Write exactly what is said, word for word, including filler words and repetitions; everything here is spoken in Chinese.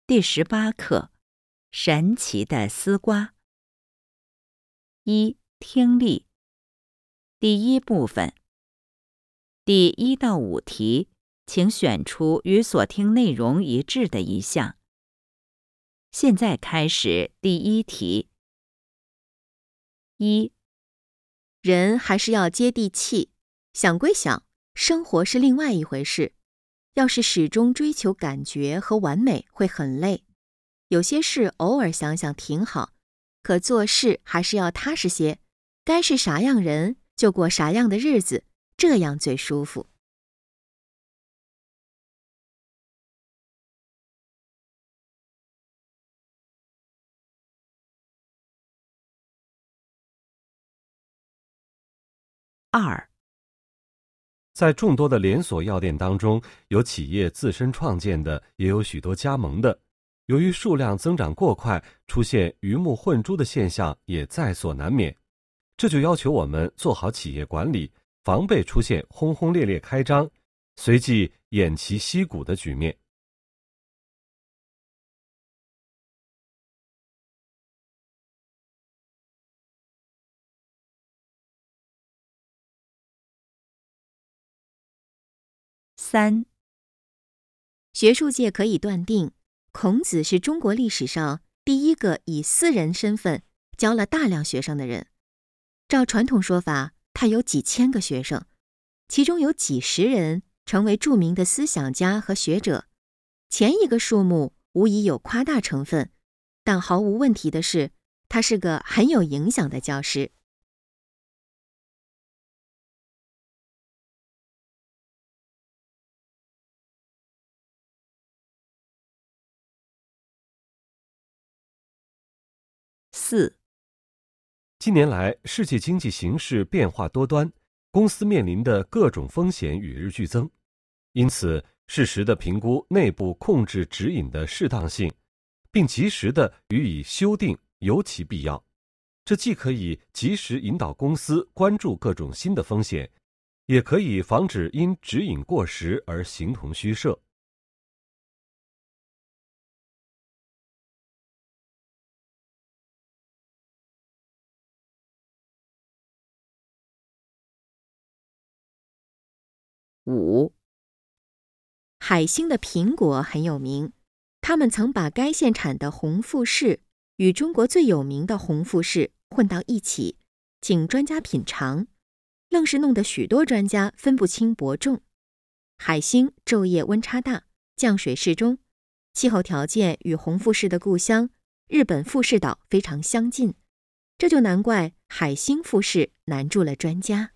第十八课，神奇的丝瓜。一、听力。第一部分。第一到五题，请选出与所听内容一致的一项。现在开始第一题。一、 人还是要接地气，想归想，生活是另外一回事。要是始终追求感觉和完美，会很累。有些事偶尔想想挺好，可做事还是要踏实些。该是啥样人，就过啥样的日子，这样最舒服。 二、 在众多的连锁药店当中，有企业自身创建的，也有许多加盟的。由于数量增长过快，出现鱼目混珠的现象也在所难免。这就要求我们做好企业管理，防备出现轰轰烈烈开张，随即偃旗息鼓的局面。 三、 学术界可以断定，孔子是中国历史上第一个以私人身份教了大量学生的人。照传统说法，他有几千个学生，其中有几十人成为著名的思想家和学者。前一个数目无疑有夸大成分，但毫无问题的是，他是个很有影响的教师。 四、 近年来，世界经济形势变化多端，公司面临的各种风险与日俱增，因此，适时地评估内部控制指引的适当性，并及时地予以修订，尤其必要。这既可以及时引导公司关注各种新的风险，也可以防止因指引过时而形同虚设。 五、 海星的苹果很有名，他们曾把该县产的红富士与中国最有名的红富士混到一起，请专家品尝，愣是弄得许多专家分不清伯仲。海星昼夜温差大，降水适中，气候条件与红富士的故乡日本富士岛非常相近，这就难怪海星富士难住了专家。